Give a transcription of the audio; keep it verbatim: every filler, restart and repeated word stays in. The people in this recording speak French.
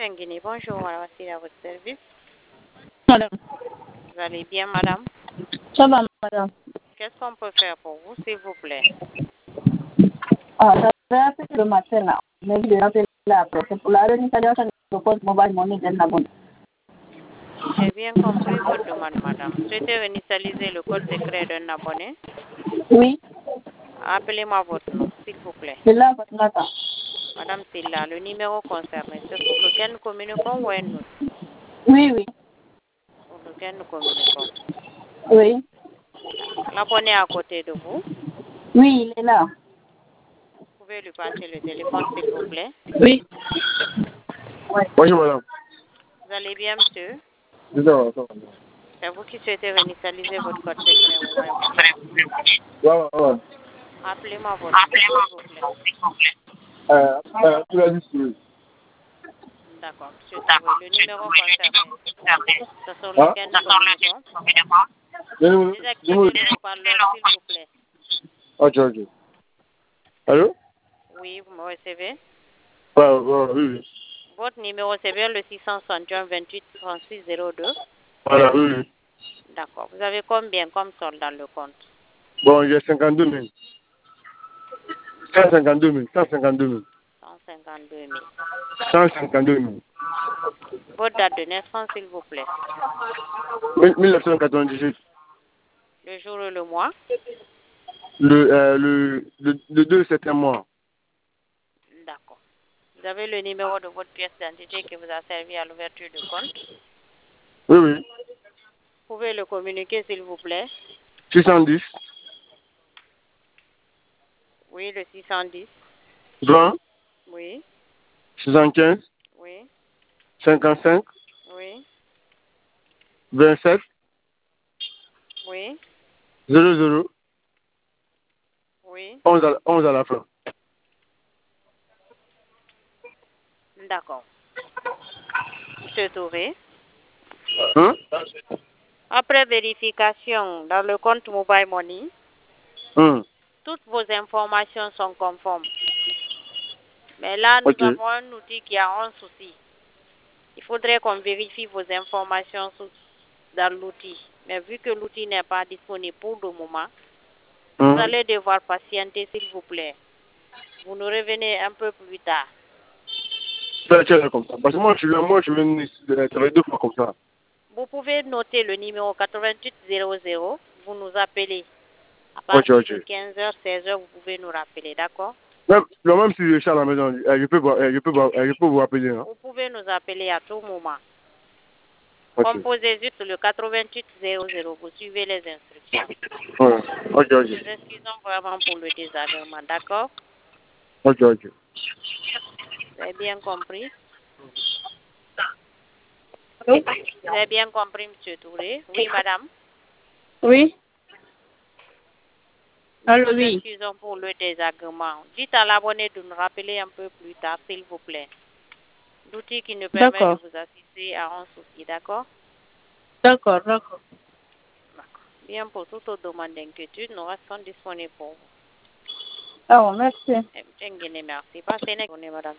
Guinée, bonjour, voici à votre service. Madame. Vous allez bien, madame? Ça va, madame. Qu'est-ce qu'on peut faire pour vous, s'il vous plaît? Ah, j'avais appelé le matin, là. Mais je l'ai appelé après. C'est pour la réinstallation de compte mobile money de l'abonné. J'ai bien compris votre demande, madame. Souhaitez réinitialiser le code secret d'un abonné? Oui. Appelez-moi votre nom, s'il vous plaît. C'est là votre matin. Madame Silla, le numéro concerné, c'est pour lequel nous communiquons ou un autre? Oui, oui. Pour lequel nous communiquons. Oui. D'accord. L'abonné à côté de vous? Oui, il est là. Vous pouvez lui passer le téléphone, s'il vous plaît? Oui. Bonjour, madame. Vous allez bien, monsieur? Non, non. C'est vous qui souhaitez réinitialiser votre code secret mobile money? Ouais, ouais. Appelez-moi votre nom, s'il vous plaît. Euh, euh, tu l'as dit, oui. D'accord, monsieur Touré. Le numéro concerné, c'est sur Hein? lequel nous communiquons. Dis-nous, Désactivez dis-nous. le haut-parleur, s'il vous plaît. Ok, ok. Allô? Oui, vous me recevez? Ouais, ouais, oui, oui. Votre numéro, c'est bien le six cent soixante et un vingt-huit trente-six zéro deux. Voilà, oui, oui. D'accord. Vous avez combien comme solde dans le compte? Bon, j'ai cinquante-deux mille. cent cinquante-deux mille. cent cinquante-deux mille. cent cinquante-deux mille. cent cinquante-deux mille. Votre date de naissance, s'il vous plaît. mille neuf cent quatre-vingt-dix-huit. Le jour et le mois? Le, euh, le, le, le deux septembre mois. D'accord. Vous avez le numéro de votre pièce d'identité qui vous a servi à l'ouverture du compte? Oui, oui. Vous pouvez le communiquer, s'il vous plaît? six cent dix. Oui, le six cent dix. vingt. Oui, soixante-quinze. oui, cinquante-cinq. oui, vingt-sept. oui, zéro zéro. oui. onze à, onze à la fin. D'accord. Monsieur Touré, Hein? après vérification dans le compte Mobile Money, Hum. toutes vos informations sont conformes. Mais là, nous Ok. avons un outil qui a un souci. Il faudrait qu'on vérifie vos informations sous- dans l'outil. Mais vu que l'outil n'est pas disponible pour le moment, vous Hum. allez devoir patienter, s'il vous plaît. Vous nous revenez un peu plus tard. Tiens, tiens, comme ça. Parce que moi, je suis là, moi, je viens de travailler deux fois comme ça. Vous pouvez noter le numéro quatre-vingt-huit zéro zéro. Vous nous appelez. À Ok, partir ok. de quinze heures, seize heures, vous pouvez nous rappeler, d'accord? Même, non, même si je suis à la maison, euh, je peux, voir- euh, je peux, voir- euh, je peux vous appeler. Hein? Vous pouvez nous appeler à tout moment. Ok. Composez juste le quatre-vingt-huit zéro zéro. Vous suivez les instructions. Ouais. Ok, Nous ok. nous excusons vraiment pour le désagrément, d'accord? Ok, ok. Vous avez bien compris? Allô? Vous avez bien compris, monsieur Touré? Oui, madame? Oui. Nous Allô, nous oui. excusons pour le désagrément. Dites à l'abonné de nous rappeler un peu plus tard, s'il vous plaît. L'outil qui nous permet de D'accord. vous assister à un souci, d'accord? D'accord, d'accord. D'accord. Bien, pour toute autre demande d'inquiétude, nous restons disponibles pour vous. Ah, bon, merci. Eh, Merci. Passez une bonne journée, madame.